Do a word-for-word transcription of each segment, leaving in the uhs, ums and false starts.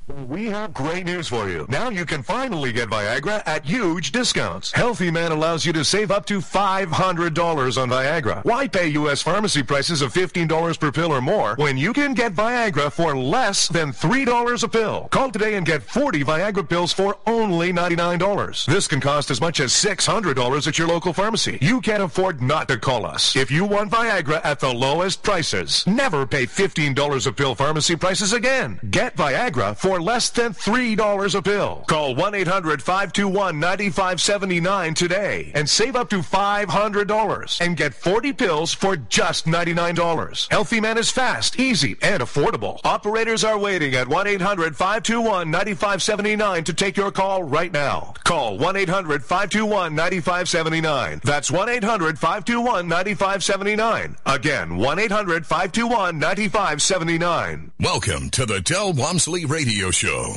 We have great news for you. Now you can finally get Viagra at huge discounts. Healthy Man allows you to save up to five hundred dollars on Viagra. Why pay U S pharmacy prices of fifteen dollars per pill or more when you can get Viagra for less than three dollars a pill? Call today and get forty Viagra pills for only ninety-nine dollars. This can cost as much as six hundred dollars at your local pharmacy. You can't afford not to call us. If you want Viagra at the lowest prices, never pay fifteen dollars a pill pharmacy prices again. Get Viagra for less than three dollars a pill. Call one eight hundred five two one nine five seven nine today and save up to five hundred dollars and get forty pills for just ninety-nine dollars. Healthy Man is fast, easy, and affordable. Operators are waiting at one eight hundred five two one nine five seven nine to take your call right now. Call one eight hundred five two one nine five seven nine. That's one eight hundred five two one nine five seven nine. Again, one eight hundred five two one nine five seven nine. Welcome to the Del Walmsley Radio Show.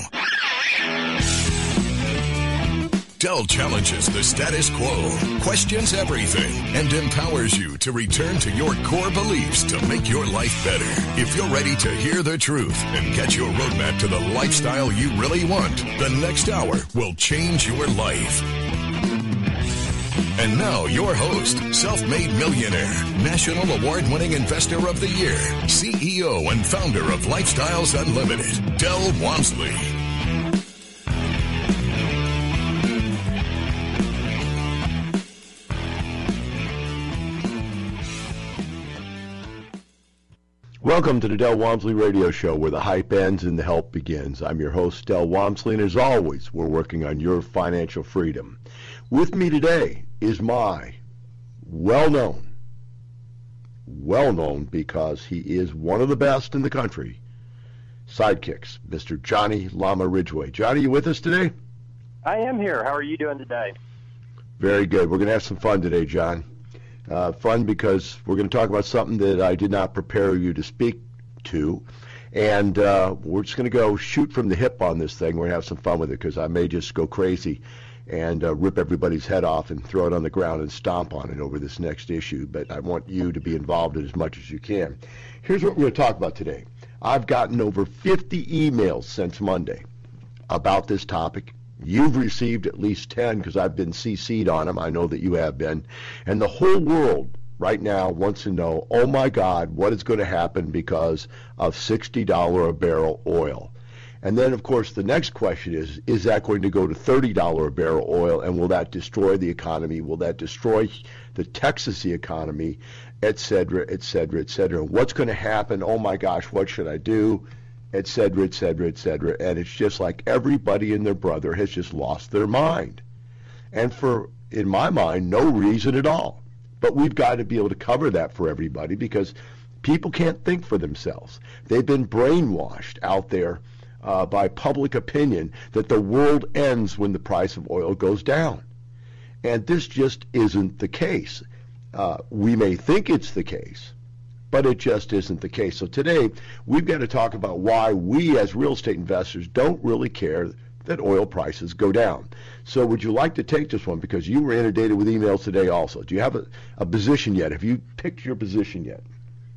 Del challenges the status quo, questions everything, and empowers you to return to your core beliefs to make your life better. If you're ready to hear the truth and get your roadmap to the lifestyle you really want, the next hour will change your life. And now, your host, self-made millionaire, national award-winning investor of the year, C E O and founder of Lifestyles Unlimited, Del Walmsley. Welcome to the Del Walmsley Radio Show, where the hype ends and the help begins. I'm your host, Del Walmsley, and as always, we're working on your financial freedom. With me today is my well-known, well-known because he is one of the best in the country, sidekicks, Mister Johnny Lama Ridgway. Johnny, you with us today? I am here. How are you doing today? Very good. We're going to have some fun today, John. Uh, fun because we're going to talk about something that I did not prepare you to speak to, and uh, we're just going to go shoot from the hip on this thing. We're going to have some fun with it because I may just go crazy and uh, rip everybody's head off and throw it on the ground and stomp on it over this next issue, but I want you to be involved in as much as you can. Here's what we're going to talk about today. I've gotten over fifty emails since Monday about this topic. You've received at least ten because I've been C C'd on them. I know that you have been. And the whole world right now wants to know, oh my God, what is going to happen because of sixty dollars a barrel oil? And then, of course, the next question is, is that going to go to thirty dollars a barrel oil, and will that destroy the economy? Will that destroy the Texas economy, et cetera, et cetera, et cetera? What's going to happen? Oh, my gosh, what should I do? Et cetera, et cetera, et cetera. And it's just like everybody and their brother has just lost their mind. And for, in my mind, no reason at all. But we've got to be able to cover that for everybody because people can't think for themselves. They've been brainwashed out there Uh, by public opinion that the world ends when the price of oil goes down. And this just isn't the case. Uh, we may think it's the case, but it just isn't the case. So today, we've got to talk about why we as real estate investors don't really care that oil prices go down. So would you like to take this one? Because you were inundated with emails today also. Do you have a, a position yet? Have you picked your position yet?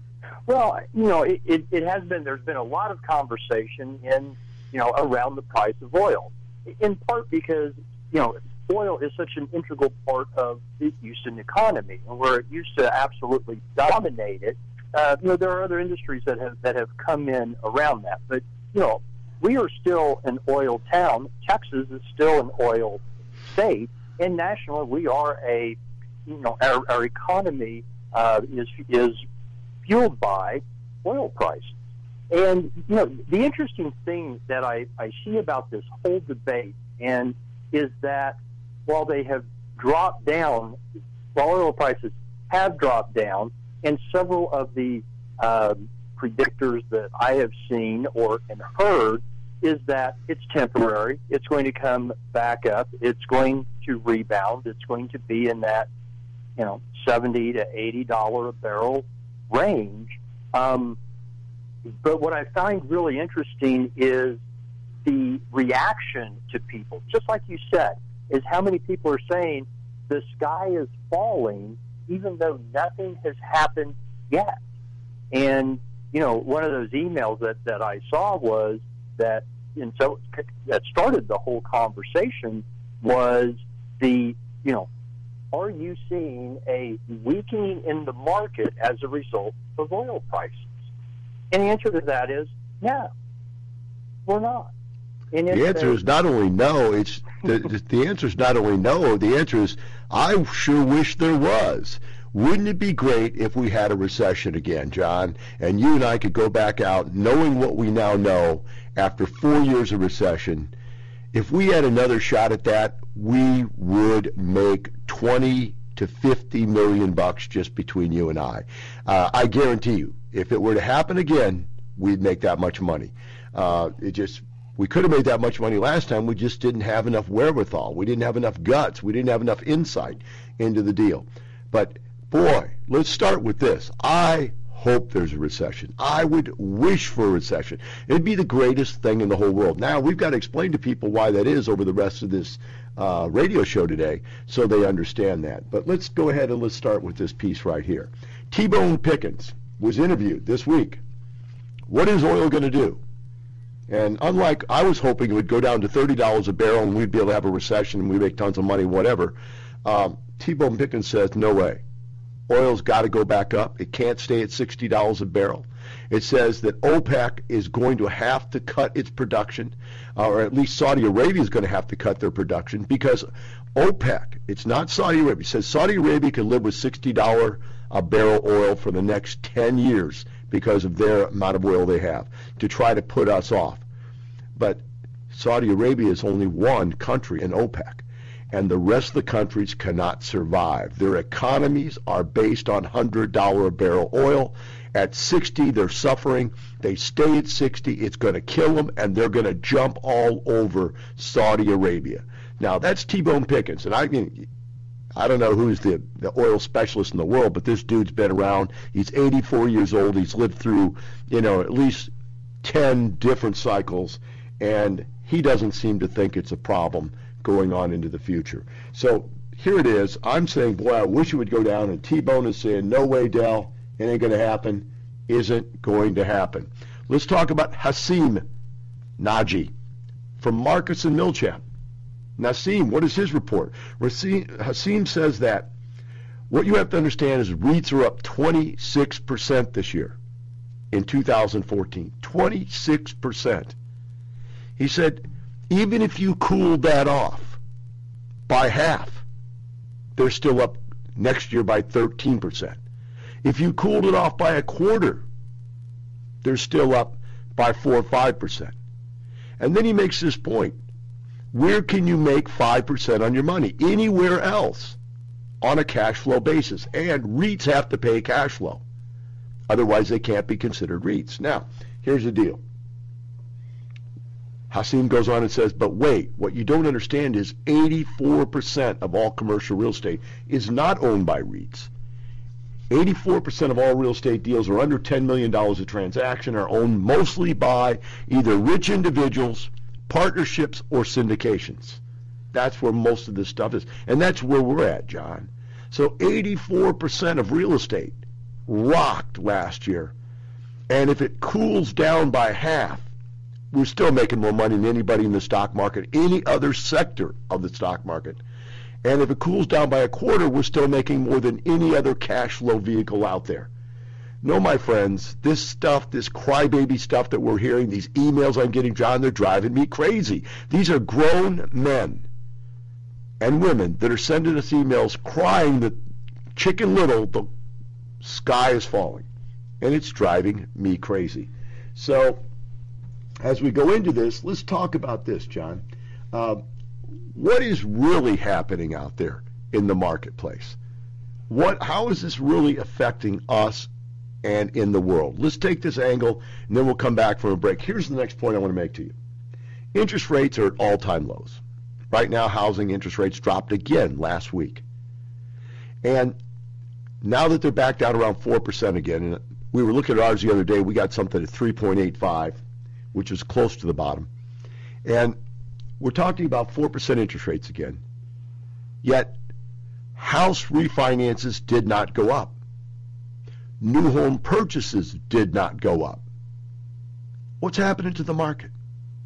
Well, you know, it, it, it has been, there's been a lot of conversation in, you know, around the price of oil, in part because, you know, oil is such an integral part of the Houston economy, and where it used to absolutely dominate it. Uh, you know, there are other industries that have, that have come in around that. But, you know, we are still an oil town. Texas is still an oil state. And nationally, we are a, you know, our, our economy uh, is is fueled by oil prices. And, you know, the interesting thing that I, I see about this whole debate and is that while they have dropped down, while oil prices have dropped down, and several of the uh, predictors that I have seen or and heard is that it's temporary, it's going to come back up, it's going to rebound, it's going to be in that, you know, seventy to eighty dollars a barrel range. Um, but what I find really interesting is the reaction to people, just like you said, is how many people are saying the sky is falling even though nothing has happened yet. And, you know, one of those emails that, that I saw was that, and so that started the whole conversation was the, you know, are you seeing a weakening in the market as a result of oil prices? And the answer to that is, yeah, we're not. And the answer is not only no, it's the, the answer is not only no, the answer is I sure wish there was. Wouldn't it be great if we had a recession again, John, and you and I could go back out knowing what we now know after four years of recession? If we had another shot at that, we would make twenty to fifty million bucks just between you and I. Uh, I guarantee you, if it were to happen again, we'd make that much money. Uh, it just We could have made that much money last time. We just didn't have enough wherewithal. We didn't have enough guts. We didn't have enough insight into the deal. But, boy, let's start with this. I hope there's a recession. I would wish for a recession. It'd be the greatest thing in the whole world. Now, we've got to explain to people why that is over the rest of this uh, radio show today so they understand that. But let's go ahead and let's start with this piece right here. T-Bone Pickens was interviewed this week. What is oil going to do? And unlike I was hoping it would go down to thirty dollars a barrel and we'd be able to have a recession and we make tons of money, whatever, um, T-Bone Pickens says, no way. Oil's got to go back up. It can't stay at sixty dollars a barrel. It says that OPEC is going to have to cut its production, uh, or at least Saudi Arabia is going to have to cut their production because OPEC, it's not Saudi Arabia, it says Saudi Arabia can live with sixty dollars a barrel oil for the next ten years because of their amount of oil they have to try to put us off. But Saudi Arabia is only one country in OPEC, and the rest of the countries cannot survive. Their economies are based on one hundred dollars a barrel oil. At sixty, they're suffering. They stay at sixty. It's going to kill them, and they're going to jump all over Saudi Arabia. Now, that's T-Bone Pickens, and I mean, I don't know who's the, the oil specialist in the world, but this dude's been around. He's eighty-four years old. He's lived through, you know, at least ten different cycles, and he doesn't seem to think it's a problem going on into the future. So here it is. I'm saying, boy, I wish it would go down, and T-Bone is saying, no way, Del, it ain't going to happen. Isn't going to happen. Let's talk about Hasim Naji from Marcus and Millichap. Nassim, what is his report? Hasim says that what you have to understand is REITs are up twenty-six percent this year in two thousand fourteen. twenty-six percent. He said, even if you cooled that off by half, they're still up next year by thirteen percent. If you cooled it off by a quarter, they're still up by four or five percent. And then he makes this point. Where can you make five percent on your money? Anywhere else on a cash flow basis. And REITs have to pay cash flow. Otherwise, they can't be considered REITs. Now, here's the deal. Hasim goes on and says, but wait, what you don't understand is eighty-four percent of all commercial real estate is not owned by REITs. eighty-four percent of all real estate deals are under ten million dollars a transaction, are owned mostly by either rich individuals, partnerships, or syndications. That's where most of this stuff is. And that's where we're at, John. So eighty-four percent of real estate rocked last year. And if it cools down by half, we're still making more money than anybody in the stock market, any other sector of the stock market. And if it cools down by a quarter, we're still making more than any other cash flow vehicle out there. No, my friends, this stuff, this crybaby stuff that we're hearing, these emails I'm getting, John, they're driving me crazy. These are grown men and women that are sending us emails crying that Chicken Little, the sky is falling. And it's driving me crazy. So as we go into this, let's talk about this, John. Uh, what is really happening out there in the marketplace? What? How is this really affecting us and in the world? Let's take this angle, and then we'll come back from a break. Here's the next point I want to make to you. Interest rates are at all-time lows. Right now, housing interest rates dropped again last week. And now that they're back down around four percent again, and we were looking at ours the other day, we got something at three point eight five, which is close to the bottom. And we're talking about four percent interest rates again. Yet, house refinances did not go up. New home purchases did not go up. What's happening to the market?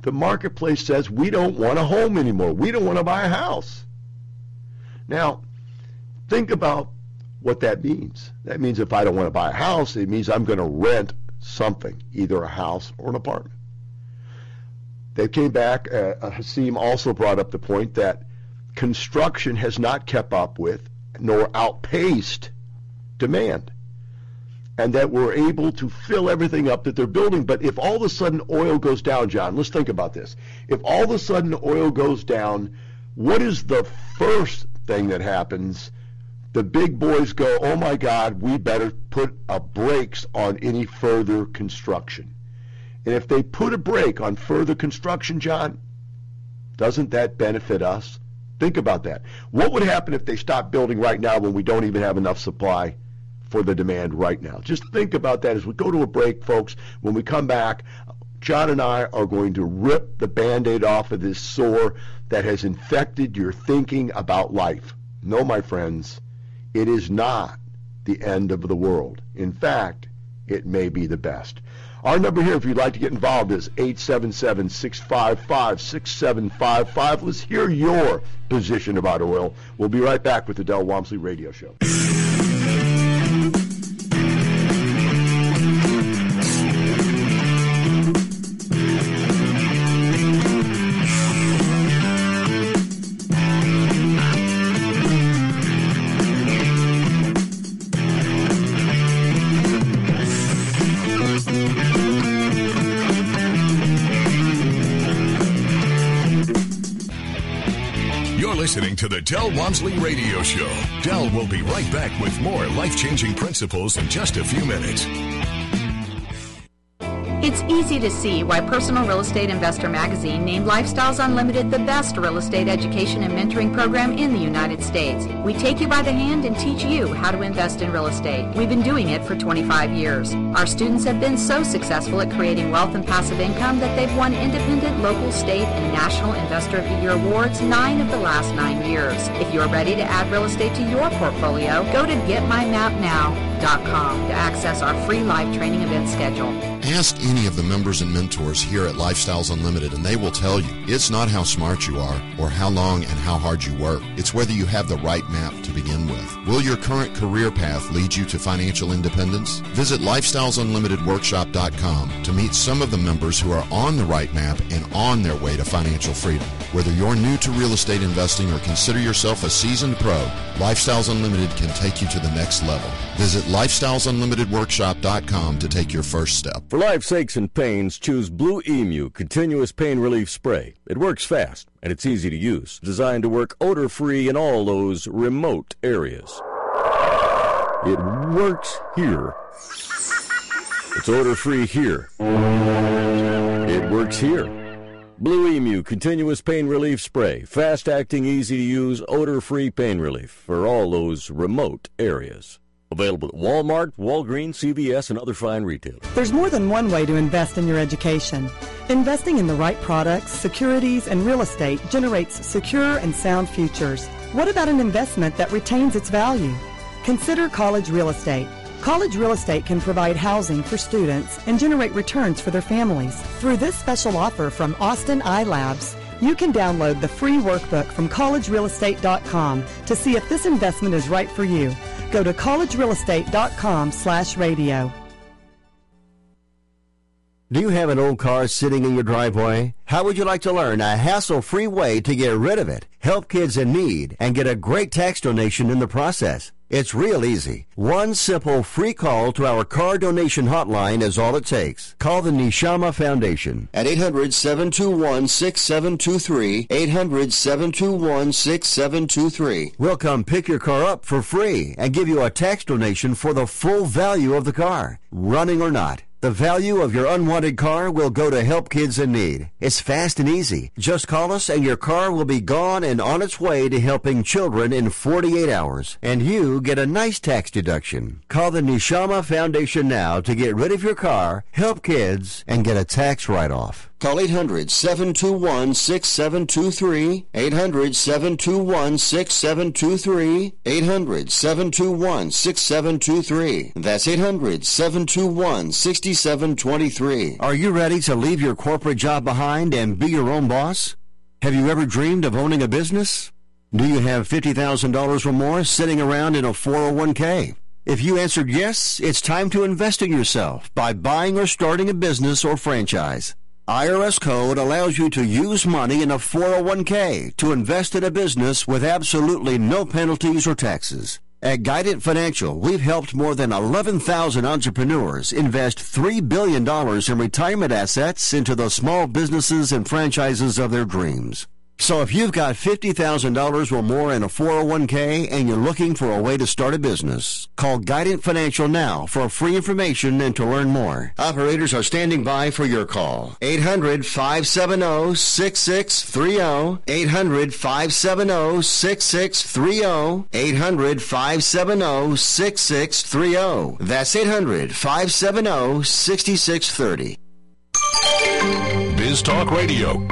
the marketplace says we don't want a home anymore. We don't want to buy a house. Now, think about what that means. That means if I don't want to buy a house, it means I'm going to rent something, either a house or an apartment. They came back, uh, Hasim also brought up the point that construction has not kept up with nor outpaced demand, and that we're able to fill everything up that they're building. But if all of a sudden oil goes down, John, let's think about this. If all of a sudden oil goes down, what is the first thing that happens? The big boys go, oh my God, we better put a brakes on any further construction. And if they put a brake on further construction, John, doesn't that benefit us? Think about that. What would happen if they stopped building right now when we don't even have enough supply for the demand right now? Just think about that as we go to a break, folks. When we come back, John and I are going to rip the Band-Aid off of this sore that has infected your thinking about life. No, my friends, it is not the end of the world. In fact, it may be the best. Our number here, if you'd like to get involved, is eight seven seven, six five five, six seven five five. Let's hear your position about oil. We'll be right back with the Del Walmsley Radio Show. Listening to the Del Walmsley Radio Show. Del will be right back with more life-changing principles in just a few minutes. It's easy to see why Personal Real Estate Investor Magazine named Lifestyles Unlimited the best real estate education and mentoring program in the United States. We take you by the hand and teach you how to invest in real estate. We've been doing it for twenty-five years. Our students have been so successful at creating wealth and passive income that they've won independent, local, state, and national Investor of the Year awards nine of the last nine years. If you're ready to add real estate to your portfolio, go to get my map now dot com to access our free live training event schedule. Ask any of the members and mentors here at Lifestyles Unlimited and they will tell you it's not how smart you are or how long and how hard you work. It's whether you have the right map to begin with. Will your current career path lead you to financial independence? Visit lifestyles unlimited workshop dot com to meet some of the members who are on the right map and on their way to financial freedom. Whether you're new to real estate investing or consider yourself a seasoned pro, Lifestyles Unlimited can take you to the next level. Visit lifestyles unlimited workshop dot com to take your first step. For life's aches and pains, choose Blue Emu Continuous Pain Relief Spray. It works fast, and it's easy to use. Designed to work odor-free in all those remote areas. It works here. It's odor-free here. It works here. Blue Emu Continuous Pain Relief Spray. Fast-acting, easy-to-use, odor-free pain relief for all those remote areas. Available at Walmart, Walgreens, C V S, and other fine retailers. There's more than one way to invest in your education. Investing in the right products, securities, and real estate generates secure and sound futures. What about an investment that retains its value? Consider college real estate. College real estate can provide housing for students and generate returns for their families. Through this special offer from Austin iLabs, you can download the free workbook from college real estate dot com to see if this investment is right for you. Go to college real estate dot com slash radio. Do you have an old car sitting in your driveway? How would you like to learn a hassle-free way to get rid of it, help kids in need, and get a great tax donation in the process? It's real easy. One simple free call to our car donation hotline is all it takes. Call the Neshama Foundation at eight hundred, seven two one, six seven two three, eight hundred, seven two one, six seven two three. We'll come pick your car up for free and give you a tax donation for the full value of the car, running or not. The value of your unwanted car will go to help kids in need. It's fast and easy. Just call us and your car will be gone and on its way to helping children in forty-eight hours. And you get a nice tax deduction. Call the Neshama Foundation now to get rid of your car, help kids, and get a tax write-off. Call eight hundred, seven two one, six seven two three, eight hundred, seven two one, six seven two three, eight hundred, seven two one, six seven two three. That's eight hundred, seven two one, six seven two three. Are you ready to leave your corporate job behind and be your own boss? Have you ever dreamed of owning a business? Do you have fifty thousand dollars or more sitting around in a four oh one k? If you answered yes, it's time to invest in yourself by buying or starting a business or franchise. I R S code allows you to use money in a four oh one k to invest in a business with absolutely no penalties or taxes. At Guidant Financial, we've helped more than eleven thousand entrepreneurs invest three billion dollars in retirement assets into the small businesses and franchises of their dreams. So if you've got fifty thousand dollars or more in a four oh one k and you're looking for a way to start a business, call Guidant Financial now for free information and to learn more. Operators are standing by for your call. eight hundred, five seven zero, six six three zero. eight hundred, five seven zero, six six three zero. eight hundred, five seven zero, six six three zero. That's eight hundred, five seven zero, six six three zero. Biz Talk Radio.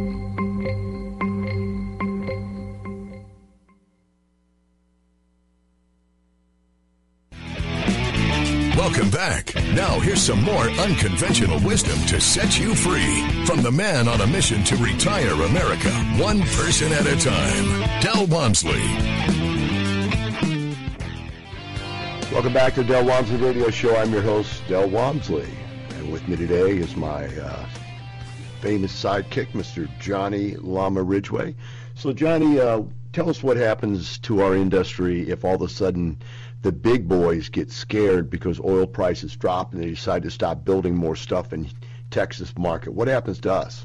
Welcome back. Now here's some more unconventional wisdom to set you free from the man on a mission to retire America, one person at a time, Del Walmsley. Welcome back to the Del Walmsley Radio Show. I'm your host, Del Walmsley. And with me today is my uh, famous sidekick, Mister Johnny Lama Ridgway. So, Johnny, uh, tell us what happens to our industry if all of a sudden the big boys get scared because oil prices drop and they decide to stop building more stuff in Texas market. What happens to us?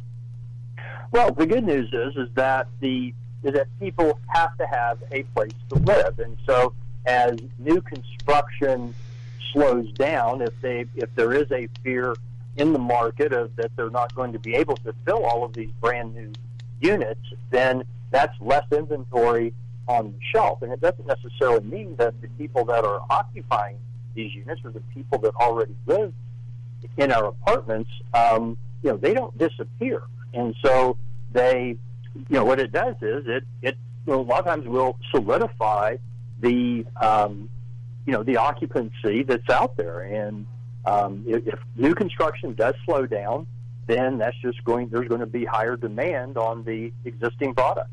Well, the good news is is that the is that people have to have a place to live, and so as new construction slows down, if they if there is a fear in the market of that they're not going to be able to fill all of these brand new units, then that's less inventory on the shelf. And it doesn't necessarily mean that the people that are occupying these units or the people that already live in our apartments, um, you know, they don't disappear. And so they, you know, what it does is it, it you know, a lot of times will solidify the, um, you know, the occupancy that's out there. And um, if, if new construction does slow down, then that's just going, there's going to be higher demand on the existing product.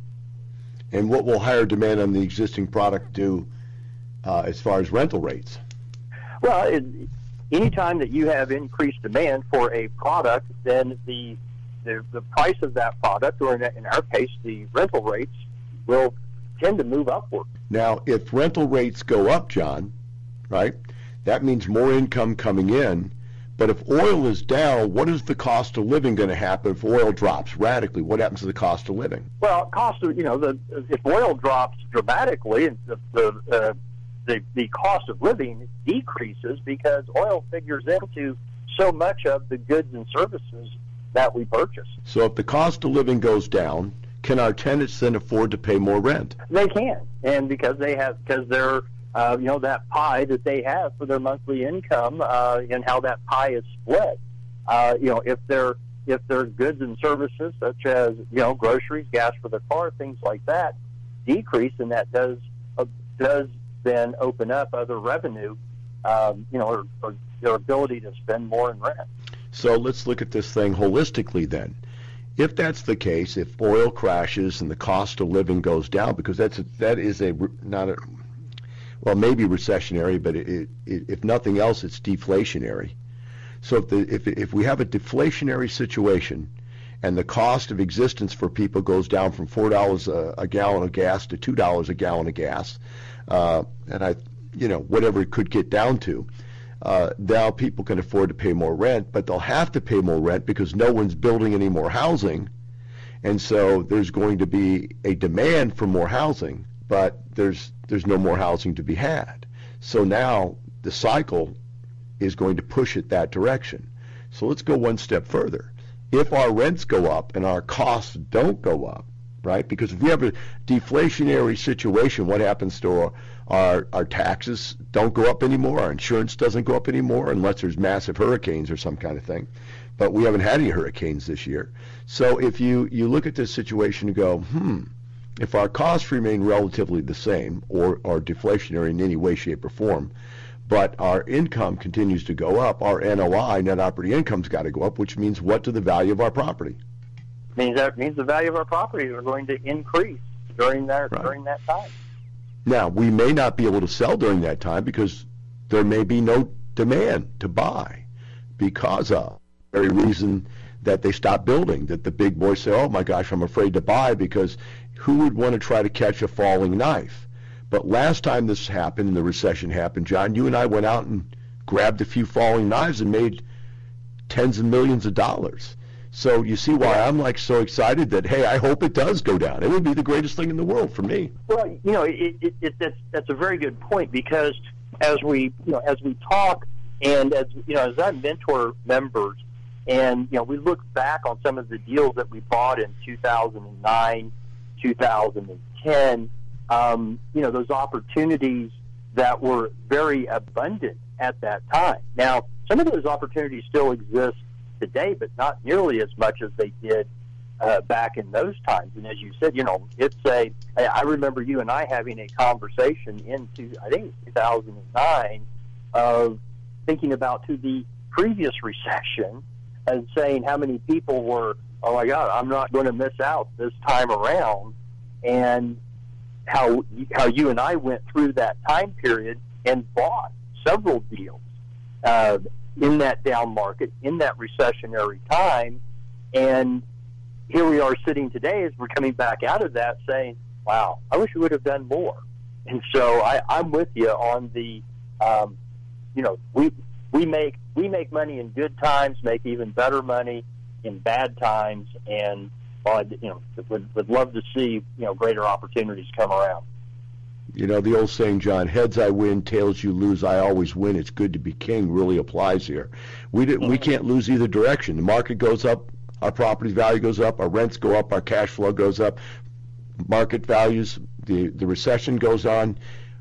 And what will higher demand on the existing product do uh, as far as rental rates? Well, it, anytime that you have increased demand for a product, then the the, the price of that product, or in, in our case, the rental rates, will tend to move upward. Now, if rental rates go up, John, right, that means more income coming in. But if oil is down, what is the cost of living going to happen if oil drops radically? What happens to the cost of living? Well, cost of, you know, the, if oil drops dramatically, and the the, uh, the the cost of living decreases because oil figures into so much of the goods and services that we purchase. So if the cost of living goes down, can our tenants then afford to pay more rent? They can, and because they have, because they're Uh, you know, that pie that they have for their monthly income uh, and how that pie is split. Uh, you know, if they're if their goods and services such as, you know, groceries, gas for the car, things like that decrease, and that does uh, does then open up other revenue, um, you know, or, or their ability to spend more in rent. So let's look at this thing holistically then. If that's the case, if oil crashes and the cost of living goes down, because that's a, that is a not a well, maybe recessionary, but it, it, if nothing else, it's deflationary. So if, the, if if we have a deflationary situation, and the cost of existence for people goes down from four dollars a, a gallon of gas to two dollars a gallon of gas, uh, and I, you know, whatever it could get down to, uh, now people can afford to pay more rent, but they'll have to pay more rent because no one's building any more housing, and so there's going to be a demand for more housing, but there's there's no more housing to be had. So now the cycle is going to push it that direction. So let's go one step further. If our rents go up and our costs don't go up, right? Because if we have a deflationary situation, what happens to our, our, our taxes don't go up anymore, our insurance doesn't go up anymore unless there's massive hurricanes or some kind of thing. But we haven't had any hurricanes this year. So if you, you look at this situation and go, hmm, if our costs remain relatively the same or are deflationary in any way, shape, or form, but our income continues to go up, our N O I, net operating income's got to go up, which means what to the value of our property? Means that means the value of our property are going to increase during that right. during that time. Now, we may not be able to sell during that time because there may be no demand to buy because of the very reason that they stop building, that the big boys say, oh my gosh, I'm afraid to buy, because who would want to try to catch a falling knife? But last time this happened and the recession happened, John, you and I went out and grabbed a few falling knives and made tens of millions of dollars. So you see why I'm like so excited that, hey, I hope it does go down. It would be the greatest thing in the world for me. Well, you know, it, it, it, that's that's a very good point, because as we you know as we talk and as you know as I mentor members, and you know we look back on some of the deals that we bought in two thousand nine, two thousand ten. Um, you know, those opportunities that were very abundant at that time. Now, some of those opportunities still exist today, but not nearly as much as they did uh, back in those times. And as you said, you know, it's a, I remember you and I having a conversation into, I think it was two thousand nine, of thinking about to the previous recession and saying how many people were, oh my God, I'm not going to miss out this time around. And how how you and I went through that time period and bought several deals uh, in that down market, in that recessionary time. And here we are sitting today as we're coming back out of that saying, wow, I wish we would have done more. And so I, I'm with you on the, um, you know, we we make we make money in good times, make even better money in bad times, and Well, you know, would would love to see you know greater opportunities come around. You know, the old saying, John, heads I win, tails you lose, I always win. It's good to be king really applies here. We did, we can't lose either direction. The market goes up, our property value goes up, our rents go up, our cash flow goes up, market values, the the recession goes on.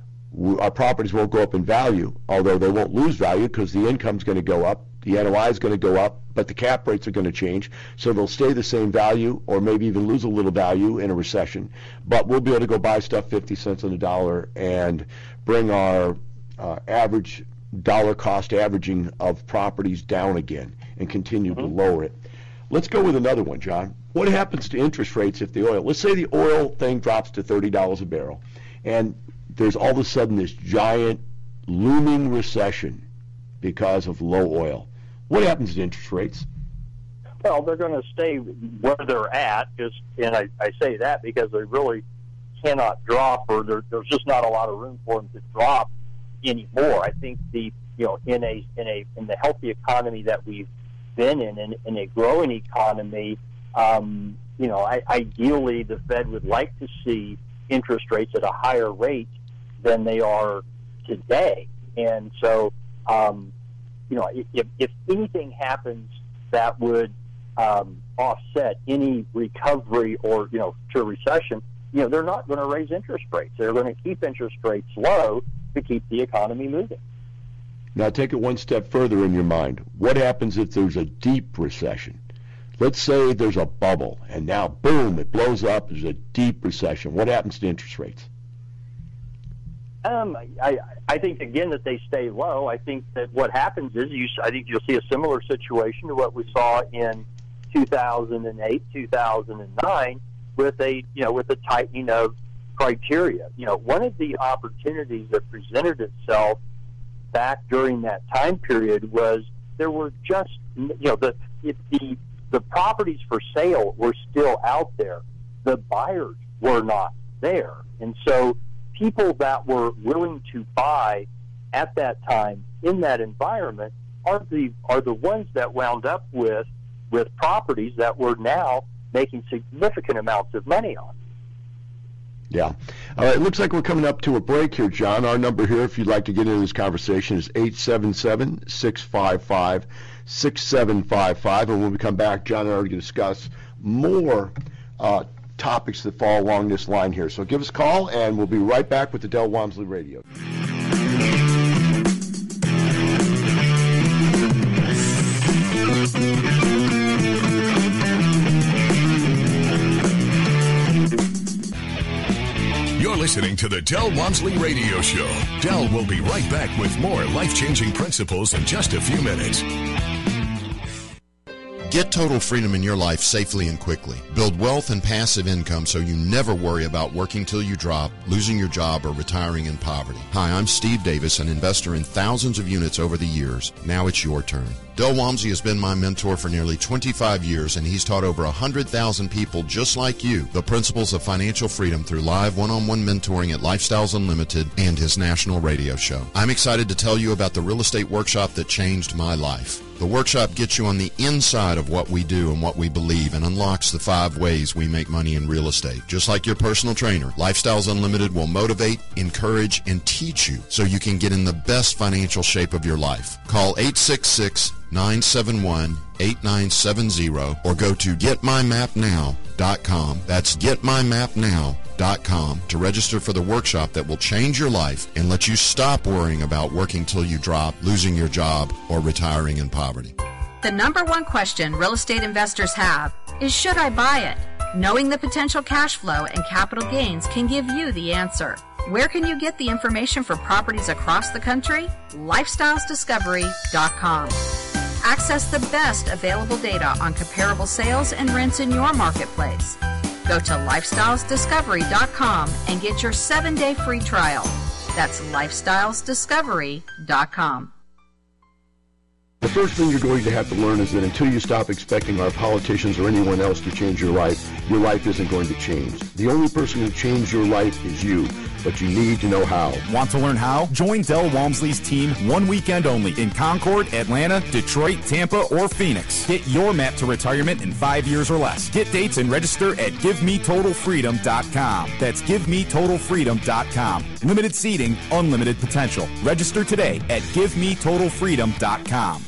Our properties won't go up in value, although they won't lose value because the income's going to go up, the N O I is going to go up, but the cap rates are going to change, so they'll stay the same value or maybe even lose a little value in a recession. But we'll be able to go buy stuff fifty cents on the dollar and bring our uh, average dollar cost averaging of properties down again and continue mm-hmm. to lower it. Let's go with another one, John. What happens to interest rates if the oil, let's say the oil thing drops to thirty dollars a barrel, and there's all of a sudden this giant looming recession because of low oil. What happens to interest rates? Well, they're going to stay where they're at, just, and I, I say that because they really cannot drop, or there, there's just not a lot of room for them to drop anymore. I think the you know in a in a in the healthy economy that we've been in, in, in a growing economy, um, you know, I, ideally the Fed would like to see interest rates at a higher rate than they are today, and so. Um, You know, if, if anything happens that would um, offset any recovery or, you know, to a recession, you know, they're not going to raise interest rates. They're going to keep interest rates low to keep the economy moving. Now, take it one step further in your mind. What happens if there's a deep recession? Let's say there's a bubble, and now, boom, it blows up. There's a deep recession. What happens to interest rates? Um, I, I think, again, that they stay low. I think that what happens is you, I think you'll see a similar situation to what we saw in two thousand eight, two thousand nine with a, you know, with a tightening of criteria. You know, one of the opportunities that presented itself back during that time period was there were just, you know, the, if the, the properties for sale were still out there. The buyers were not there. And so people that were willing to buy at that time in that environment are the are the ones that wound up with with properties that we're now making significant amounts of money on. Yeah. All right, it looks like we're coming up to a break here, John. Our number here, if you'd like to get into this conversation, is eight seven seven, six five five, six seven five five. And when we come back, John and I are going to discuss more uh, topics that fall along this line here. So give us a call, and we'll be right back with the Del Walmsley Radio. You're listening to the Del Walmsley Radio Show. Del will be right back with more life-changing principles in just a few minutes. Get total freedom in your life safely and quickly. Build wealth and passive income so you never worry about working till you drop, losing your job, or retiring in poverty. Hi, I'm Steve Davis, an investor in thousands of units over the years. Now it's your turn. Del Walmsley has been my mentor for nearly twenty-five years, and he's taught over one hundred thousand people just like you the principles of financial freedom through live one-on-one mentoring at Lifestyles Unlimited and his national radio show. I'm excited to tell you about the real estate workshop that changed my life. The workshop gets you on the inside of what we do and what we believe and unlocks the five ways we make money in real estate. Just like your personal trainer, Lifestyles Unlimited will motivate, encourage, and teach you so you can get in the best financial shape of your life. Call eight six six, nine seven one, eight nine seven zero or go to get my map now dot com. That's get my map now dot com to register for the workshop that will change your life and let you stop worrying about working till you drop, losing your job, or retiring in poverty. The number one question real estate investors have is, should I buy it? Knowing the potential cash flow and capital gains can give you the answer. Where can you get the information for properties across the country? lifestyles discovery dot com. Access the best available data on comparable sales and rents in your marketplace. Go to lifestyles discovery dot com and get your seven-day free trial. That's lifestyles discovery dot com. The first thing you're going to have to learn is that until you stop expecting our politicians or anyone else to change your life, your life isn't going to change. The only person who can change your life is you, but you need to know how. Want to learn how? Join Del Walmsley's team one weekend only in Concord, Atlanta, Detroit, Tampa, or Phoenix. Get your map to retirement in five years or less. Get dates and register at give me total freedom dot com. That's give me total freedom dot com. Limited seating, unlimited potential. Register today at give me total freedom dot com.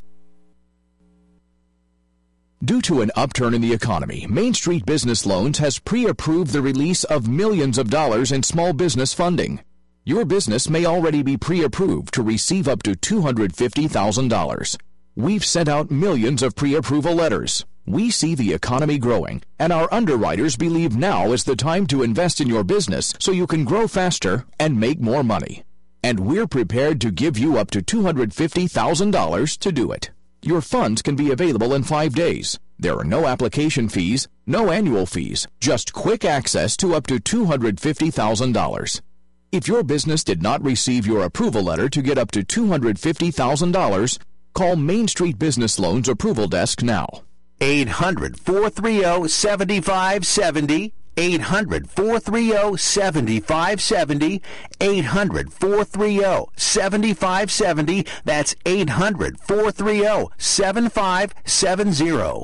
Due to an upturn in the economy, Main Street Business Loans has pre-approved the release of millions of dollars in small business funding. Your business may already be pre-approved to receive up to two hundred fifty thousand dollars. We've sent out millions of pre-approval letters. We see the economy growing, and our underwriters believe now is the time to invest in your business so you can grow faster and make more money. And we're prepared to give you up to two hundred fifty thousand dollars to do it. Your funds can be available in five days. There are no application fees, no annual fees, just quick access to up to two hundred fifty thousand dollars. If your business did not receive your approval letter to get up to two hundred fifty thousand dollars, call Main Street Business Loans Approval Desk now. eight hundred, four three zero, seven five seven zero. eight hundred, four three zero, seven five seven zero. eight hundred, four three zero, seven five seven zero. That's eight hundred, four three zero, seven five seven zero.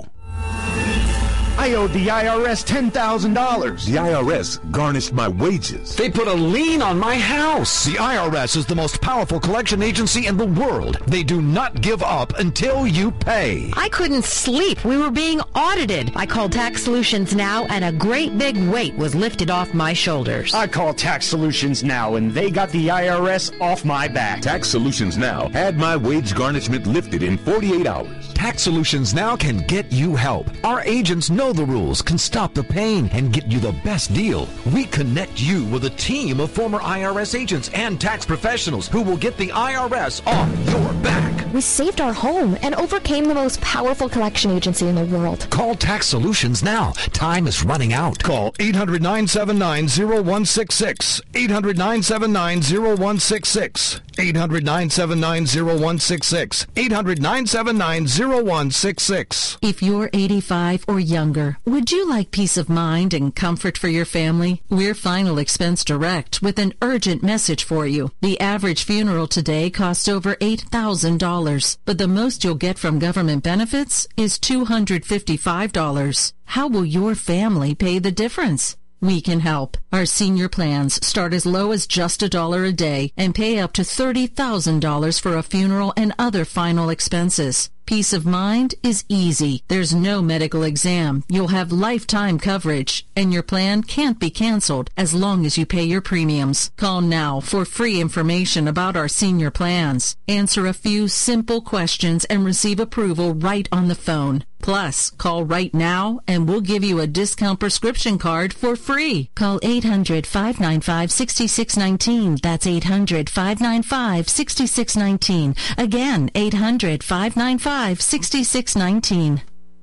I owed the I R S ten thousand dollars. The I R S garnished my wages. They put a lien on my house. The I R S is the most powerful collection agency in the world. They do not give up until you pay. I couldn't sleep. We were being audited. I called Tax Solutions Now, and a great big weight was lifted off my shoulders. I called Tax Solutions Now, and they got the I R S off my back. Tax Solutions Now had my wage garnishment lifted in forty-eight hours. Tax Solutions Now can get you help. Our agents know the rules, can stop the pain, and get you the best deal. We connect you with a team of former I R S agents and tax professionals who will get the I R S off your back. We saved our home and overcame the most powerful collection agency in the world. Call Tax Solutions now. Time is running out. Call eight hundred, nine seven nine, zero one six six. eight hundred, nine seven nine, zero one six six. eight hundred, nine seven nine, zero one six six. eight hundred, nine seven nine, zero one six six. If you're eighty-five or younger, would you like peace of mind and comfort for your family? We're Final Expense Direct with an urgent message for you. The average funeral today costs over eight thousand dollars, but the most you'll get from government benefits is two hundred fifty-five dollars. How will your family pay the difference? We can help. Our senior plans start as low as just a dollar a day and pay up to thirty thousand dollars for a funeral and other final expenses. Peace of mind is easy. There's no medical exam. You'll have lifetime coverage, and your plan can't be canceled as long as you pay your premiums. Call now for free information about our senior plans. Answer a few simple questions and receive approval right on the phone. Plus, call right now and we'll give you a discount prescription card for free. Call eight hundred, five nine five, six six one nine. That's eight hundred, five nine five, six six one nine. Again, eight hundred, five nine five, six six one nine.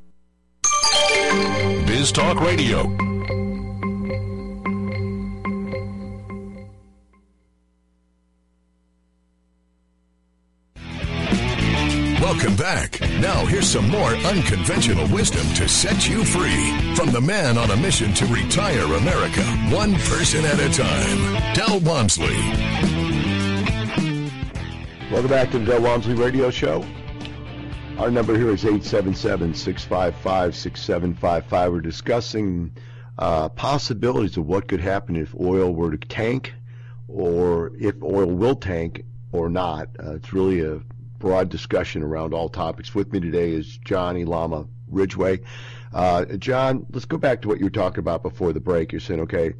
Biz Talk Radio. Welcome back. Now here's some more unconventional wisdom to set you free from the man on a mission to retire America, one person at a time, Del Walmsley. Welcome back to the Del Walmsley Radio Show. Our number here is eight seven seven, six five five, six seven five five. We're discussing uh, possibilities of what could happen if oil were to tank, or if oil will tank or not. Uh, it's really a broad discussion around all topics. With me today is John Ilama Ridgway. Uh, John, let's go back to what you were talking about before the break. You're saying, okay,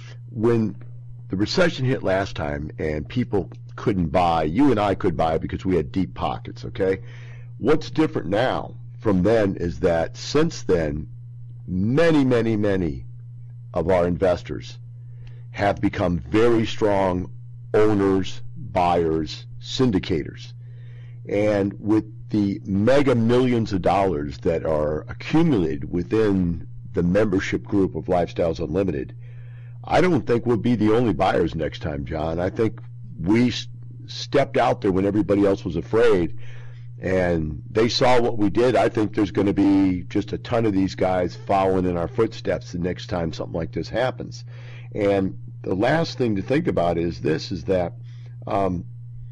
when the recession hit last time and people couldn't buy, you and I could buy because we had deep pockets, okay? What's different now from then is that since then, many, many, many of our investors have become very strong owners, buyers, syndicators. And with the mega millions of dollars that are accumulated within the membership group of Lifestyles Unlimited, I don't think we'll be the only buyers next time, John. I think we s- stepped out there when everybody else was afraid, and they saw what we did. I think there's going to be just a ton of these guys following in our footsteps the next time something like this happens. And the last thing to think about is this, is that um,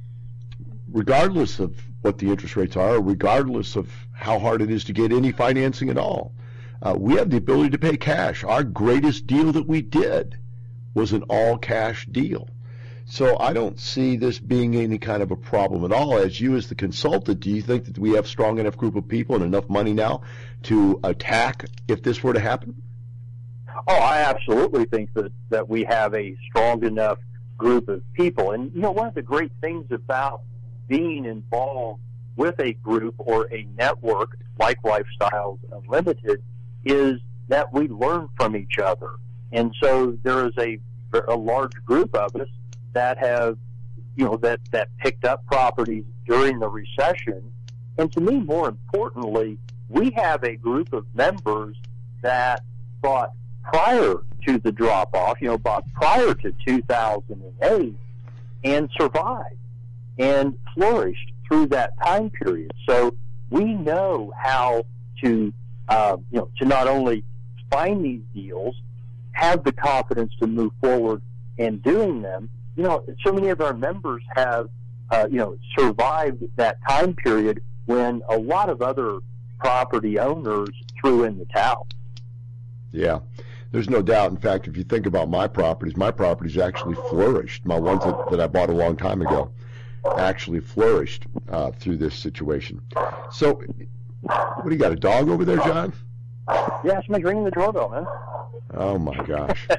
regardless of what the interest rates are, regardless of how hard it is to get any financing at all, uh, we have the ability to pay cash. Our greatest deal that we did was an all-cash deal. So I don't see this being any kind of a problem at all. As you as the consultant, do you think that we have strong enough group of people and enough money now to attack if this were to happen? Oh, I absolutely think that, that we have a strong enough group of people. And, you know, one of the great things about being involved with a group or a network like Lifestyles Unlimited is that we learn from each other. And so there is a, a large group of us that have, you know, that, that picked up properties during the recession. And to me, more importantly, we have a group of members that bought prior to the drop-off, you know, bought prior to two thousand eight and survived and flourished through that time period. So we know how to, uh, you know, to not only find these deals, have the confidence to move forward in doing them. You know, so many of our members have, uh, you know, survived that time period when a lot of other property owners threw in the towel. Yeah. There's no doubt. In fact, if you think about my properties, my properties actually flourished. My ones that, that I bought a long time ago actually flourished uh, through this situation. So, what do you got, a dog over there, John? Yeah, somebody's ringing the doorbell, man. Oh, my gosh.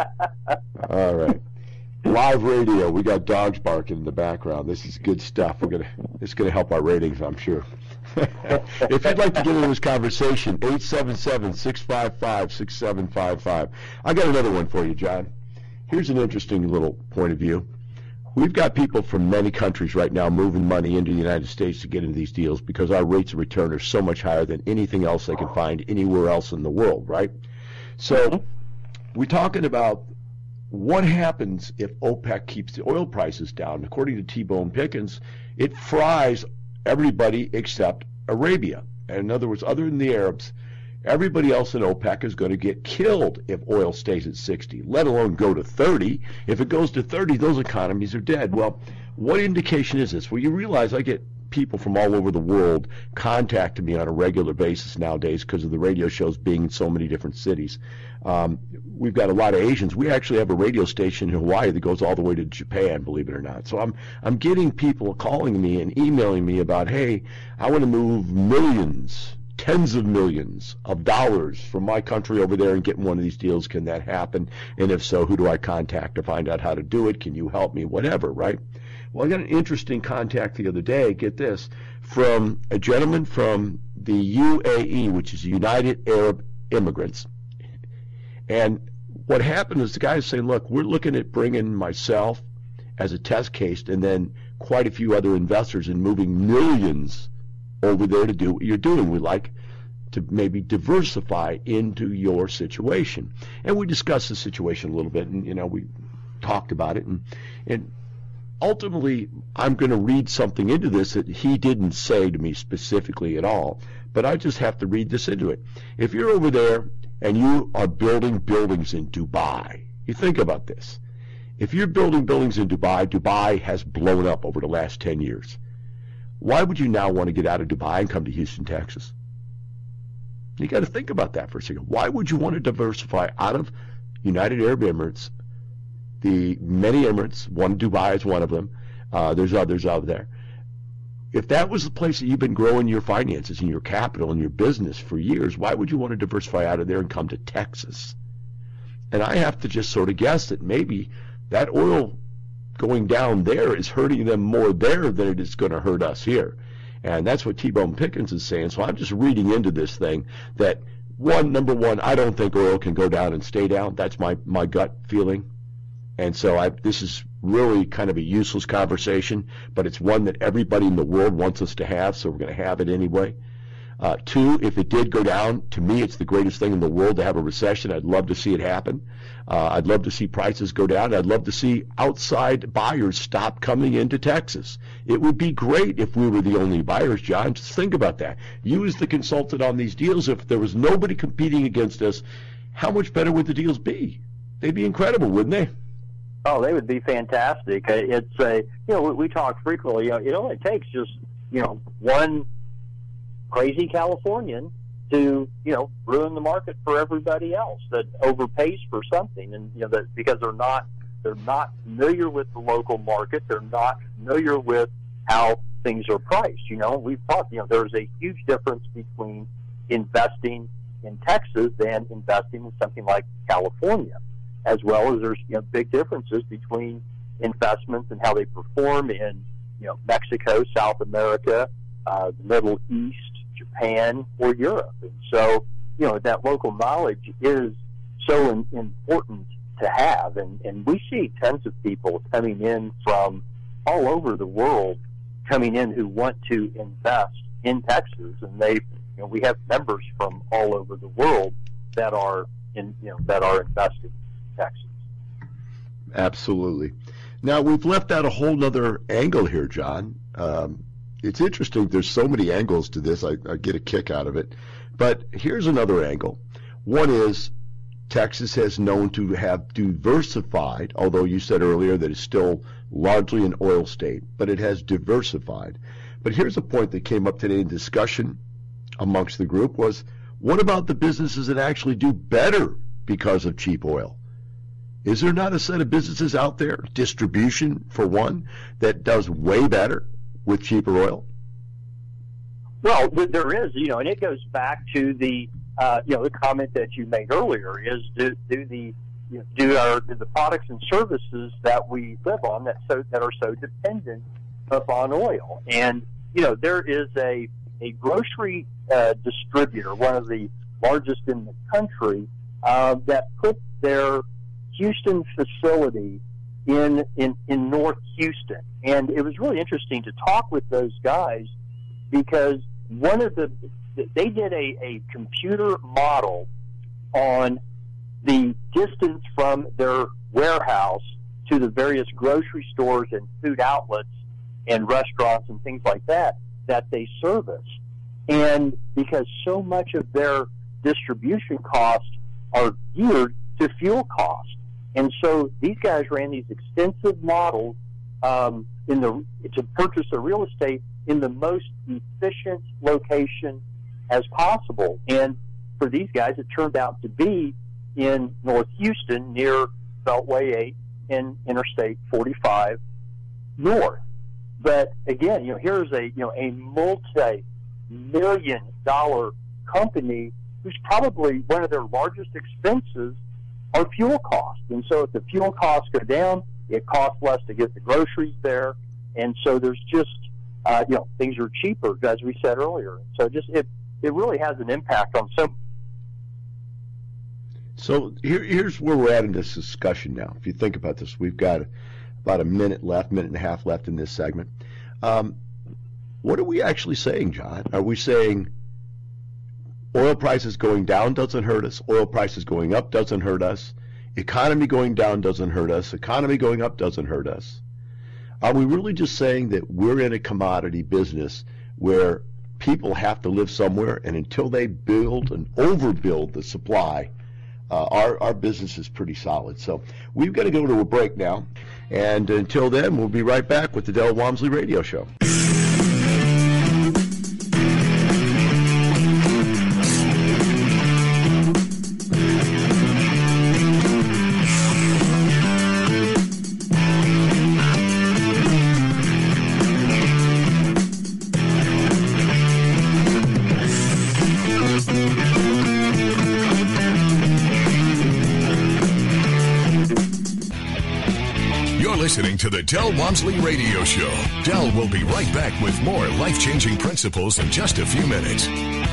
All right. Live radio. We got dogs barking in the background. This is good stuff. We're gonna. It's gonna help our ratings, I'm sure. If you'd like to get into this conversation, eight seven seven, six five five, six seven five five. I got another one for you, John. Here's an interesting little point of view. We've got people from many countries right now moving money into the United States to get into these deals because our rates of return are so much higher than anything else they can find anywhere else in the world, right? So we're talking about what happens if OPEC keeps the oil prices down. According to T-Bone Pickens, it fries everybody except Arabia. And in other words, other than the Arabs, everybody else in OPEC is going to get killed if oil stays at sixty, let alone go to thirty. If it goes to thirty, those economies are dead. Well, what indication is this? Well, you realize I get people from all over the world contacting me on a regular basis nowadays because of the radio shows being in so many different cities. Um, we've got a lot of Asians. We actually have a radio station in Hawaii that goes all the way to Japan, believe it or not. So I'm I'm getting people calling me and emailing me about, hey, I want to move millions, tens of millions of dollars from my country over there and get one of these deals. Can that happen? And if so, who do I contact to find out how to do it? Can you help me? Whatever, right? Well, I got an interesting contact the other day, get this, from a gentleman from the U A E, which is United Arab Immigrants. And what happened is the guy is saying, look, we're looking at bringing myself as a test case and then quite a few other investors and moving millions over there to do what you're doing. We like to maybe diversify into your situation. And we discussed the situation a little bit, and, you know, we talked about it. And, and ultimately, I'm going to read something into this that he didn't say to me specifically at all, but I just have to read this into it. If you're over there and you are building buildings in Dubai, you think about this. If you're building buildings in Dubai, Dubai has blown up over the last ten years. Why would you now want to get out of Dubai and come to Houston, Texas? You got to think about that for a second. Why would you want to diversify out of United Arab Emirates, the many Emirates, one Dubai is one of them, uh, there's others out there. If that was the place that you've been growing your finances and your capital and your business for years, why would you want to diversify out of there and come to Texas? And I have to just sort of guess that maybe that oil going down there is hurting them more there than it is going to hurt us here. And that's what T-Bone Pickens is saying. So I'm just reading into this thing that, one, number one, I don't think oil can go down and stay down. That's my, my gut feeling. And so I, this is really kind of a useless conversation, but it's one that everybody in the world wants us to have, so we're going to have it anyway. Uh, two, if it did go down, to me it's the greatest thing in the world to have a recession. I'd love to see it happen. Uh, I'd love to see prices go down. I'd love to see outside buyers stop coming into Texas. It would be great if we were the only buyers, John. Just think about that. You as the consultant on these deals, if there was nobody competing against us, how much better would the deals be? They'd be incredible, wouldn't they? Oh, they would be fantastic. It's a, you know, we talk frequently, you know, it only takes just, you know, one crazy Californian to, you know, ruin the market for everybody else that overpays for something. And, you know, that because they're not, they're not familiar with the local market. They're not familiar with how things are priced. You know, we've talked, you know, there's a huge difference between investing in Texas and investing in something like California, as well as there's, you know, big differences between investments and how they perform in, you know, Mexico, South America, uh, the Middle East, Japan, or Europe. And so, you know, that local knowledge is so in, important to have. And, and we see tons of people coming in from all over the world coming in who want to invest in Texas. And they, you know, we have members from all over the world that are in, you know, that are investing in Texas. Absolutely. Now, we've left out a whole nother angle here, John. Um, it's interesting. There's so many angles to this. I, I get a kick out of it. But here's another angle. One is Texas has known to have diversified, although you said earlier that it's still largely an oil state, but it has diversified. But here's a point that came up today in discussion amongst the group was, what about the businesses that actually do better because of cheap oil? Is there not a set of businesses out there, distribution for one, that does way better with cheaper oil? Well, there is, you know, and it goes back to the, uh, you know, the comment that you made earlier is do, do the you know, do our do the products and services that we live on that so that are so dependent upon oil. And you know, there is a a grocery uh, distributor, one of the largest in the country, uh, that put their Houston facility in, in in North Houston, and it was really interesting to talk with those guys because one of the they did a, a computer model on the distance from their warehouse to the various grocery stores and food outlets and restaurants and things like that that they service, and because so much of their distribution costs are geared to fuel costs. And so these guys ran these extensive models um, in the to purchase the real estate in the most efficient location as possible. And for these guys, it turned out to be in North Houston near Beltway eight and Interstate forty-five North. But again, you know, here's a, you know, a multi-million dollar company who's probably one of their largest expenses are fuel costs. And so if the fuel costs go down, it costs less to get the groceries there. And so there's just, uh, you know, things are cheaper, as we said earlier. So just it, it really has an impact on some. So here, here's where we're at in this discussion now. If you think about this, we've got about a minute left, minute and a half left in this segment. Um, what are we actually saying, John? Are we saying oil prices going down doesn't hurt us, oil prices going up doesn't hurt us, economy going down doesn't hurt us, economy going up doesn't hurt us? Are we really just saying that we're in a commodity business where people have to live somewhere, and until they build and overbuild the supply, uh, our, our business is pretty solid? So we've got to go to a break now. And until then, we'll be right back with the Del Walmsley Radio Show. Listening to the Del Walmsley Radio Show. Del will be right back with more life-changing principles in just a few minutes.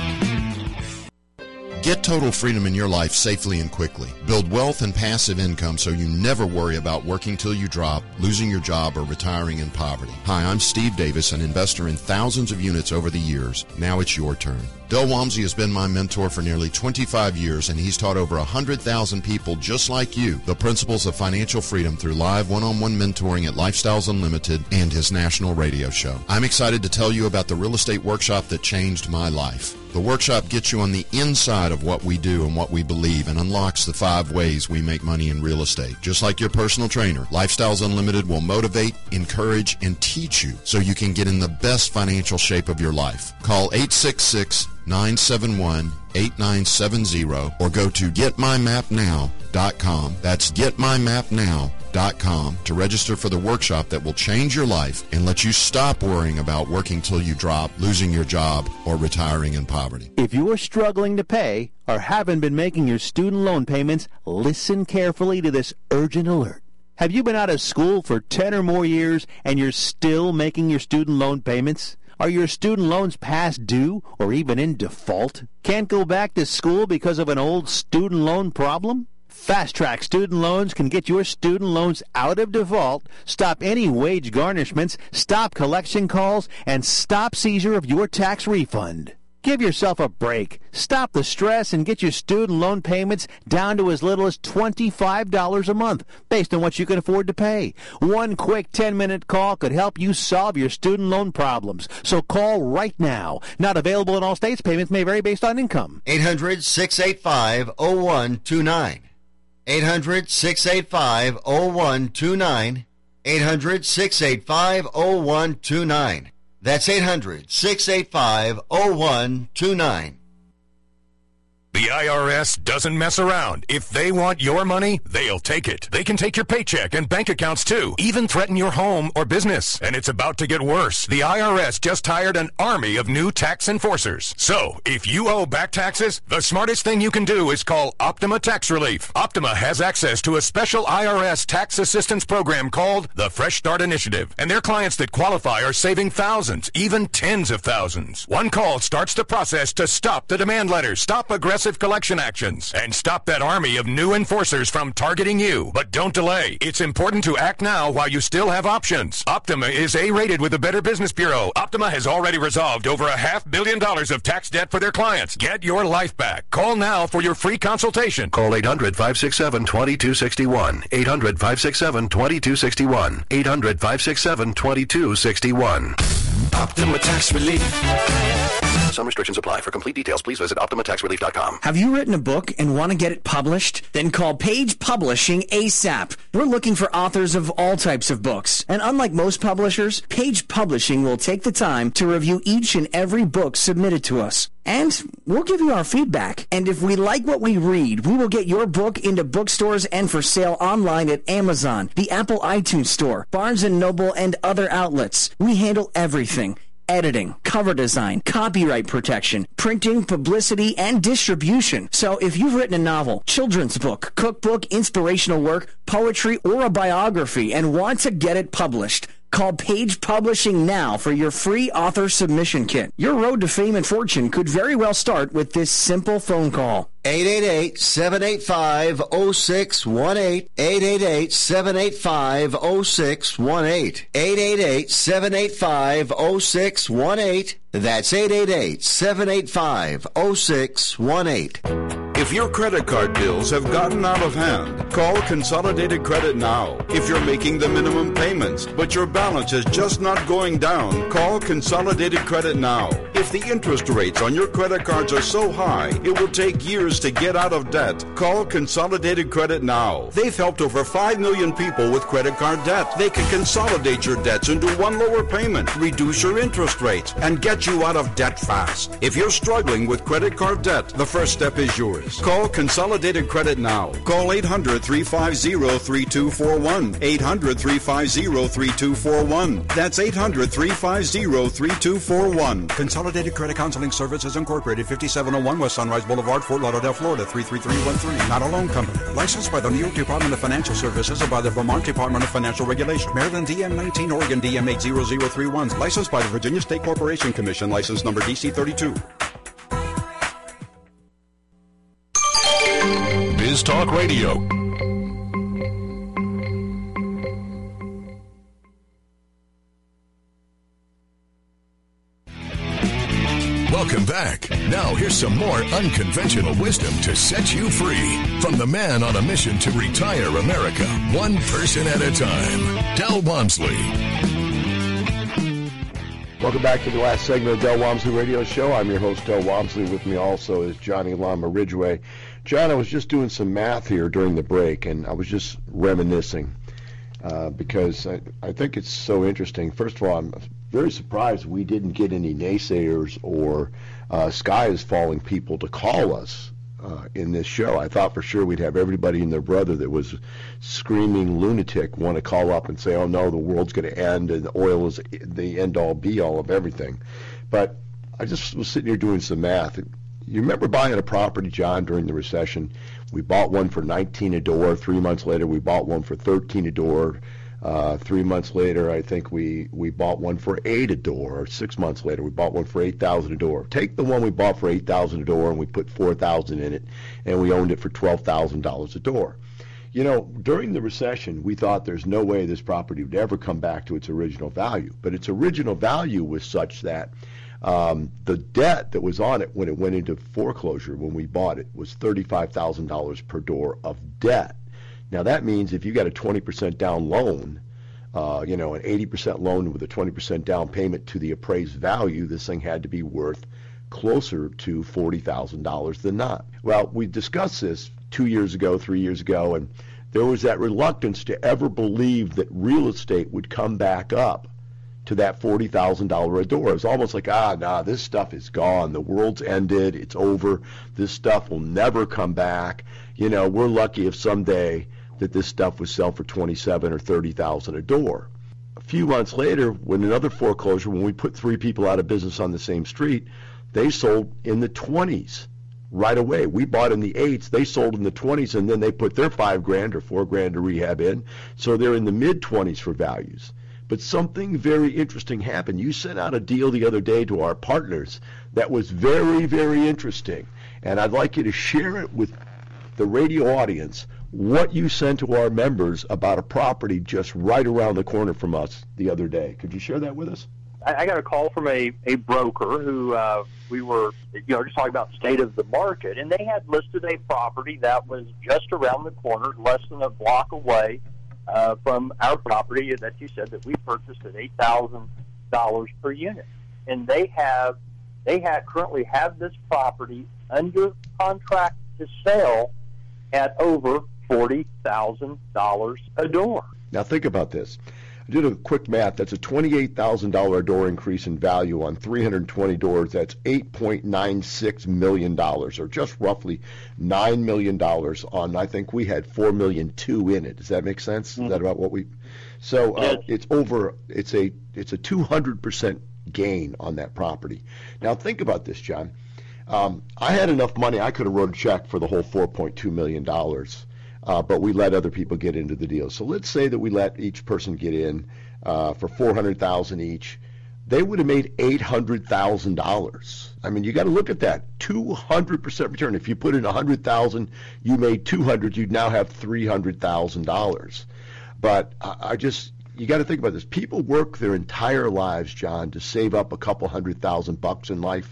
Get total freedom in your life safely and quickly. Build wealth and passive income so you never worry about working till you drop, losing your job, or retiring in poverty. Hi, I'm Steve Davis, an investor in thousands of units over the years. Now it's your turn. Del Walmsley has been my mentor for nearly twenty-five years, and he's taught over one hundred thousand people just like you the principles of financial freedom through live one-on-one mentoring at Lifestyles Unlimited and his national radio show. I'm excited to tell you about the real estate workshop that changed my life. The workshop gets you on the inside of what we do and what we believe and unlocks the five ways we make money in real estate. Just like your personal trainer, Lifestyles Unlimited will motivate, encourage, and teach you so you can get in the best financial shape of your life. Call eight six six, nine seven one, eight nine seven zero or go to get my map now dot com. That's get my map now dot com to register for the workshop that will change your life and let you stop worrying about working till you drop, losing your job, or retiring in poverty. If you are struggling to pay or haven't been making your student loan payments, listen carefully to this urgent alert. Have you been out of school for ten or more years and you're still making your student loan payments? Are your student loans past due or even in default? Can't go back to school because of an old student loan problem? Fast Track Student Loans can get your student loans out of default, stop any wage garnishments, stop collection calls, and stop seizure of your tax refund. Give yourself a break. Stop the stress and get your student loan payments down to as little as twenty-five dollars a month, based on what you can afford to pay. One quick ten-minute call could help you solve your student loan problems. So call right now. Not available in all states. Payments may vary based on income. eight hundred, six eight five, oh one two nine. eight hundred, six eight five, oh one two nine. eight hundred, six eight five, oh one two nine. That's eight hundred, six eight five, oh one two nine. The I R S doesn't mess around. If they want your money, they'll take it. They can take your paycheck and bank accounts too, even threaten your home or business. And it's about to get worse. The I R S just hired an army of new tax enforcers. So, if you owe back taxes, the smartest thing you can do is call Optima Tax Relief. Optima has access to a special I R S tax assistance program called the Fresh Start Initiative. And their clients that qualify are saving thousands, even tens of thousands. One call starts the process to stop the demand letters, stop aggressive collection actions, and stop that army of new enforcers from targeting you. But don't delay. It's important to act now while you still have options. Optima is A-rated with the Better Business Bureau. Optima has already resolved over a half billion dollars of tax debt for their clients. Get your life back. Call now for your free consultation. Call eight hundred, five six seven, two two six one. eight hundred, five six seven, two two six one. eight hundred, five six seven, two two six one. Optima Tax Relief. Some restrictions apply. For complete details, please visit Optima Tax Relief dot com. Have you written a book and want to get it published? Then call Page Publishing ASAP. We're looking for authors of all types of books. And unlike most publishers, Page Publishing will take the time to review each and every book submitted to us. And we'll give you our feedback. And if we like what we read, we will get your book into bookstores and for sale online at Amazon, the Apple iTunes Store, Barnes and Noble, and other outlets. We handle everything. Editing, cover design, copyright protection, printing, publicity, and distribution. So if you've written a novel, children's book, cookbook, inspirational work, poetry, or a biography and want to get it published, call Page Publishing now for your free author submission kit. Your road to fame and fortune could very well start with this simple phone call. eight eight eight, seven eight five, zero six one eight. eight eight eight, seven eight five, zero six one eight. eight eight eight, seven eight five, zero six one eight. That's eight eight eight, seven eight five, zero six one eight. If your credit card bills have gotten out of hand, call Consolidated Credit now. If you're making the minimum payments, but your balance is just not going down, call Consolidated Credit now. If the interest rates on your credit cards are so high, it will take years to get out of debt, call Consolidated Credit now. They've helped over five million people with credit card debt. They can consolidate your debts into one lower payment, reduce your interest rates, and get you out of debt fast. If you're struggling with credit card debt, the first step is yours. Call Consolidated Credit now. Call eight hundred, three five zero, three two four one. eight hundred, three five zero, three two four one. That's eight hundred, three five zero, three two four one. Consolidated Credit Counseling Services Incorporated, fifty-seven oh one West Sunrise Boulevard, Fort Lauderdale, Florida, three three three one three. Not a loan company. Licensed by the New York Department of Financial Services and by the Vermont Department of Financial Regulation. Maryland D M nineteen, Oregon D M eight zero zero three one. Licensed by the Virginia State Corporation Commission. License number D C thirty-two. Biz Talk Radio. Welcome back. Now here's some more unconventional wisdom to set you free from the man on a mission to retire America, one person at a time, Del Walmsley. Welcome back to the last segment of Del Walmsley Radio Show. I'm your host, Del Walmsley. With me also is Johnny Lama Ridgway. John, I was just doing some math here during the break, and I was just reminiscing uh, because I, I think it's so interesting. First of all, I'm very surprised we didn't get any naysayers or uh, sky is falling people to call us uh, in this show. I thought for sure we'd have everybody and their brother that was screaming lunatic want to call up and say, oh, no, the world's going to end and oil is the end-all, be-all of everything. But I just was sitting here doing some math. You remember buying a property, John, during the recession? We bought one for nineteen a door. Three months later, we bought one for thirteen a door. Uh, three months later, I think we, we bought one for eight a door. Or six months later, we bought one for eight thousand a door. Take the one we bought for eight thousand a door, and we put four thousand in it, and we owned it for twelve thousand dollars a door. You know, during the recession, we thought there's no way this property would ever come back to its original value. But its original value was such that Um, the debt that was on it when it went into foreclosure when we bought it was thirty-five thousand dollars per door of debt. Now that means if you got a twenty percent down loan, uh, you know, an eighty percent loan with a twenty percent down payment to the appraised value, this thing had to be worth closer to forty thousand dollars than not. Well, we discussed this two years ago, three years ago, and there was that reluctance to ever believe that real estate would come back up to that forty thousand dollars a door. It's almost like, ah, nah, this stuff is gone. The world's ended. It's over. This stuff will never come back. You know, we're lucky if someday that this stuff would sell for twenty-seven or thirty thousand a door. A few months later, when another foreclosure, when we put three people out of business on the same street, they sold in the twenties right away. We bought in the eights. They sold in the twenties, and then they put their five grand or four grand to rehab in. So they're in the mid twenties for values. But something very interesting happened. You sent out a deal the other day to our partners that was very, very interesting. And I'd like you to share it with the radio audience, what you sent to our members about a property just right around the corner from us the other day. Could you share that with us? I, I got a call from a, a broker who uh, we were, you know, just talking about the state of the market, and they had listed a property that was just around the corner, less than a block away, Uh, from our property that you said that we purchased at eight thousand dollars per unit. And they have they have, currently have this property under contract to sell at over forty thousand dollars a door. Now think about this. I did a quick math. That's a twenty-eight thousand dollars a door increase in value on three hundred twenty doors. That's eight point nine six million dollars, or just roughly nine million dollars on, I think we had four million two hundred thousand in it. Does that make sense? Mm-hmm. Is that about what we... So uh, yes. it's over, it's a, it's a two hundred percent gain on that property. Now think about this, John. Um, I had enough money, I could have wrote a check for the whole four point two million dollars. Uh, but we let other people get into the deal. So let's say that we let each person get in uh, for four hundred thousand dollars each. They would have made eight hundred thousand dollars. I mean, you got to look at that. two hundred percent return. If you put in one hundred thousand dollars, you made two hundred thousand dollars, you'd now have three hundred thousand dollars. But I, I just, you got to think about this. People work their entire lives, John, to save up a couple hundred thousand bucks in life.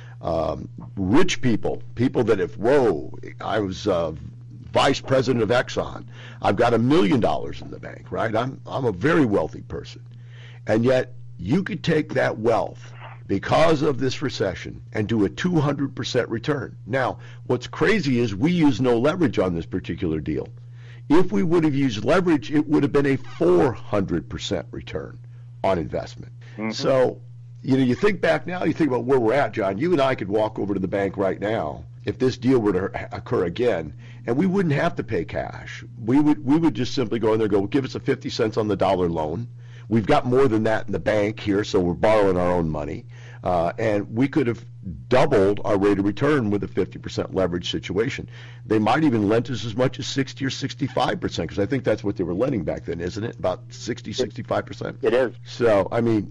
Um, rich people, people that if, whoa, I was... Uh, vice president of Exxon. I've got a million dollars in the bank, right? I'm I'm a very wealthy person. And yet you could take that wealth because of this recession and do a two hundred percent return. Now, what's crazy is we use no leverage on this particular deal. If we would have used leverage, it would have been a four hundred percent return on investment. Mm-hmm. So, you know, you think back now, you think about where we're at, John. You and I could walk over to the bank right now if this deal were to occur again, and we wouldn't have to pay cash. We would we would just simply go in there and go, give us a fifty cents on the dollar loan. We've got more than that in the bank here, so we're borrowing our own money. Uh, and we could have doubled our rate of return with a fifty percent leverage situation. They might even lend us as much as sixty or sixty-five percent, because I think that's what they were lending back then, isn't it? About sixty, sixty-five percent? It is. So, I mean,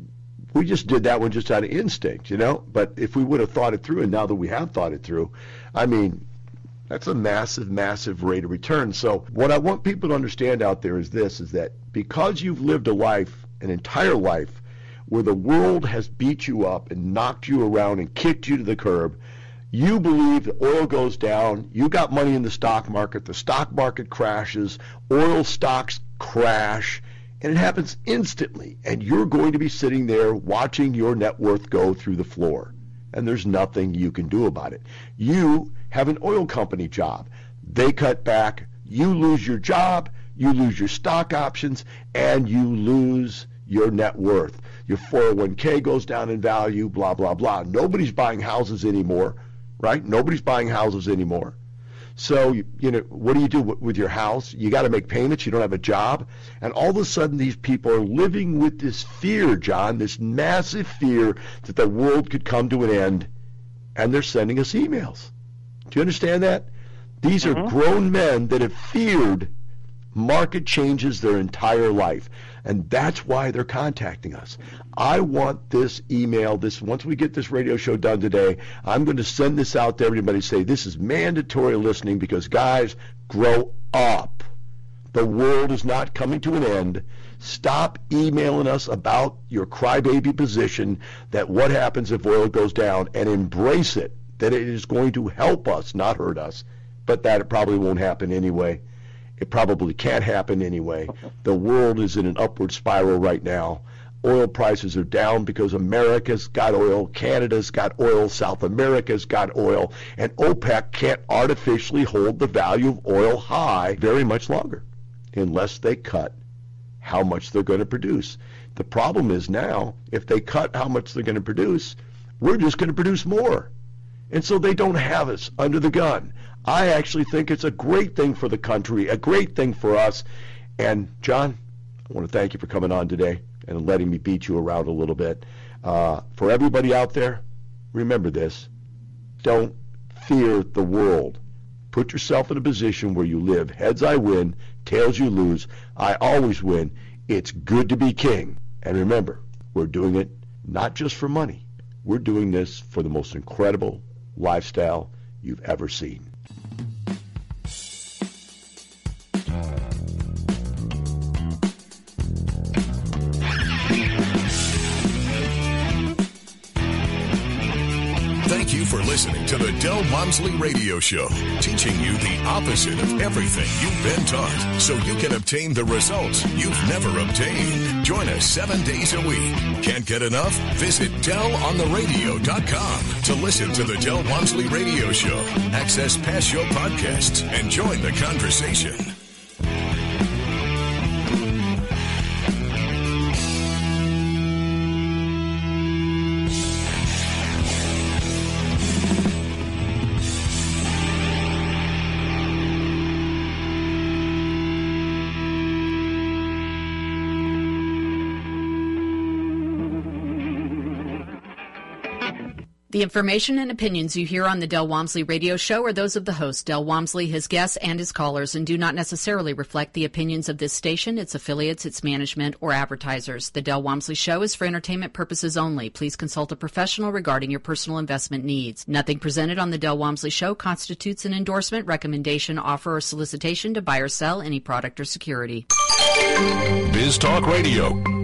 we just did that one just out of instinct, you know? But if we would have thought it through, and now that we have thought it through, I mean, that's a massive, massive rate of return. So what I want people to understand out there is this, is that because you've lived a life, an entire life, where the world has beat you up and knocked you around and kicked you to the curb, you believe that oil goes down, you got money in the stock market, the stock market crashes, oil stocks crash, and it happens instantly, and you're going to be sitting there watching your net worth go through the floor, and there's nothing you can do about it. You have an oil company job. They cut back. You lose your job. You lose your stock options, and you lose your net worth. Your four oh one k goes down in value, blah, blah, blah. Nobody's buying houses anymore, right? Nobody's buying houses anymore. So, you, you know, what do you do with your house? You got to make payments. You don't have a job. And all of a sudden, these people are living with this fear, John, this massive fear that the world could come to an end, and they're sending us emails. Do you understand that? These mm-hmm. are grown men that have feared market changes their entire life. And that's why they're contacting us. I want this email, this once we get this radio show done today, I'm going to send this out to everybody, say this is mandatory listening, because guys, grow up. The world is not coming to an end. Stop emailing us about your crybaby position that what happens if oil goes down, and embrace it, that it is going to help us, not hurt us, but that it probably won't happen anyway. It probably can't happen anyway. The world is in an upward spiral right now. Oil prices are down because America's got oil, Canada's got oil, South America's got oil, and OPEC can't artificially hold the value of oil high very much longer unless they cut how much they're going to produce. The problem is now, if they cut how much they're going to produce, we're just going to produce more. And so they don't have us under the gun. I actually think it's a great thing for the country, a great thing for us. And, John, I want to thank you for coming on today and letting me beat you around a little bit. Uh, for everybody out there, remember this. Don't fear the world. Put yourself in a position where you live. Heads I win, tails you lose. I always win. It's good to be king. And remember, we're doing it not just for money. We're doing this for the most incredible lifestyle you've ever seen. Thank you for listening listening to the Del Walmsley Radio Show, teaching you the opposite of everything you've been taught so you can obtain the results you've never obtained. Join us seven days a week. Can't get enough? Visit Del On The Radio dot com to listen to the Del Walmsley Radio Show, access past show podcasts, and join the conversation. The information and opinions you hear on the Del Walmsley Radio Show are those of the host, Del Walmsley, his guests, and his callers, and do not necessarily reflect the opinions of this station, its affiliates, its management, or advertisers. The Del Walmsley Show is for entertainment purposes only. Please consult a professional regarding your personal investment needs. Nothing presented on the Del Walmsley Show constitutes an endorsement, recommendation, offer, or solicitation to buy or sell any product or security. Biz Talk Radio.